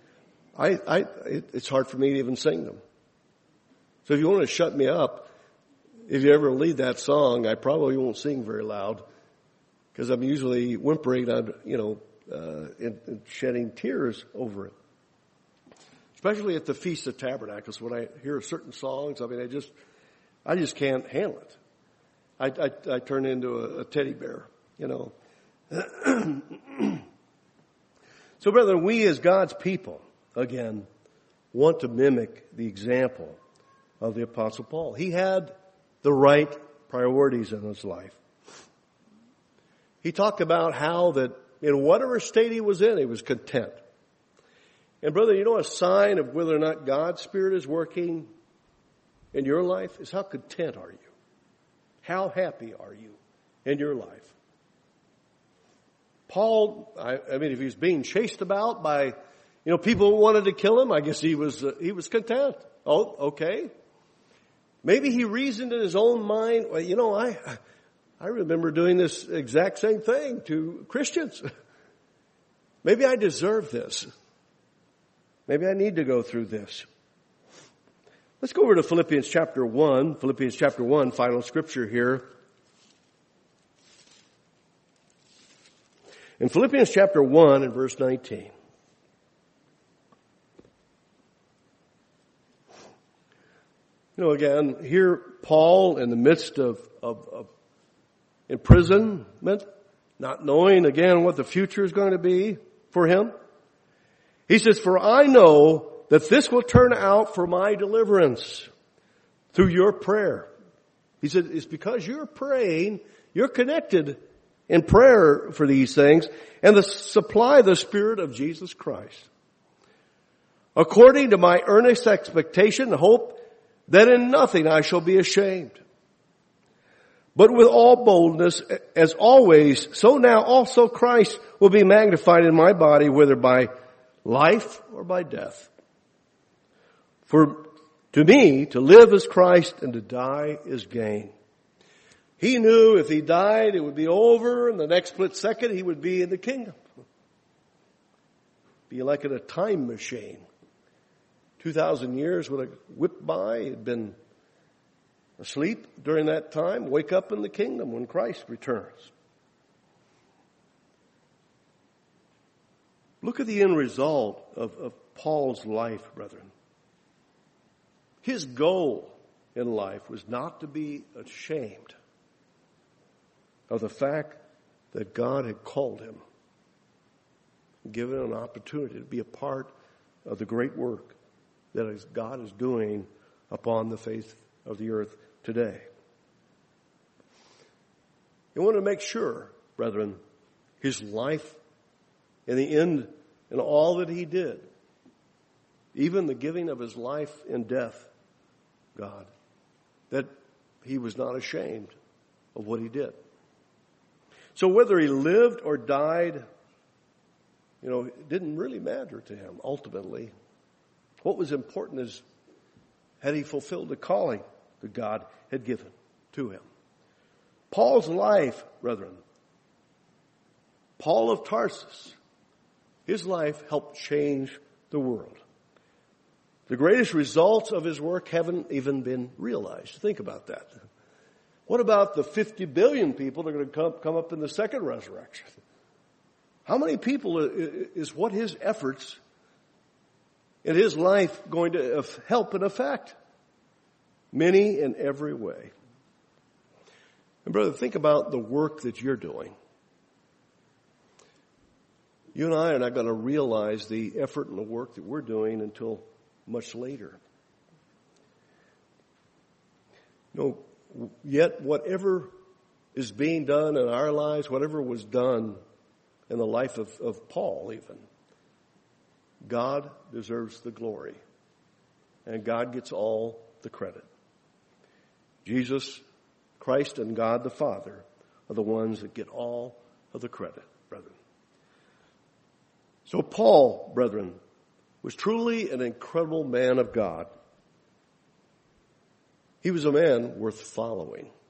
it's hard for me to even sing them. So if you want to shut me up, if you ever lead that song, I probably won't sing very loud because I'm usually whimpering on, and shedding tears over it. Especially at the Feast of Tabernacles, when I hear certain songs, I just can't handle it. I turn into a teddy bear, So, brethren, we as God's people, again, want to mimic the example of the Apostle Paul. He had the right priorities in his life. He talked about how that in whatever state he was in, he was content. And brother, a sign of whether or not God's Spirit is working in your life is how content are you? How happy are you in your life? Paul, if he was being chased about by, people who wanted to kill him, I guess he was content. Oh, okay. Maybe he reasoned in his own mind, well, you know, I remember doing this exact same thing to Christians. Maybe I deserve this. Maybe I need to go through this. Let's go over to Philippians chapter 1. Philippians chapter 1, final scripture here. In Philippians chapter 1 and verse 19. You know, again, here Paul in the midst of imprisonment, not knowing again what the future is going to be for him. He says, for I know that this will turn out for my deliverance through your prayer. He said, it's because you're praying, you're connected in prayer for these things, and to supply the Spirit of Jesus Christ. According to my earnest expectation and hope that in nothing I shall be ashamed, but with all boldness, as always, so now also Christ will be magnified in my body, whether by life or by death. For to me, to live is Christ and to die is gain. He knew if he died, it would be over, and the next split second he would be in the kingdom. Be like in a time machine. 2,000 years would have whipped by. He'd been asleep during that time. Wake up in the kingdom when Christ returns. Look at the end result of Paul's life, brethren. His goal in life was not to be ashamed of the fact that God had called him, given him an opportunity to be a part of the great work that God is doing upon the face of the earth today. You want to make sure, brethren, his life in the end and all that he did, even the giving of his life in death, God, that he was not ashamed of what he did. So whether he lived or died, you know, it didn't really matter to him ultimately. What was important is, had he fulfilled the calling that God had given to him? Paul's life, brethren, Paul of Tarsus, his life helped change the world. The greatest results of his work haven't even been realized. Think about that. What about the 50 billion people that are going to come up in the second resurrection? How many people is what his efforts in his life going to help and affect? Many in every way. And brother, think about the work that you're doing. You and I are not going to realize the effort and the work that we're doing until much later. You know, yet whatever is being done in our lives, whatever was done in the life of Paul even, God deserves the glory. And God gets all the credit. Jesus Christ and God the Father are the ones that get all of the credit, brethren. So Paul, brethren, was truly an incredible man of God. He was a man worth following.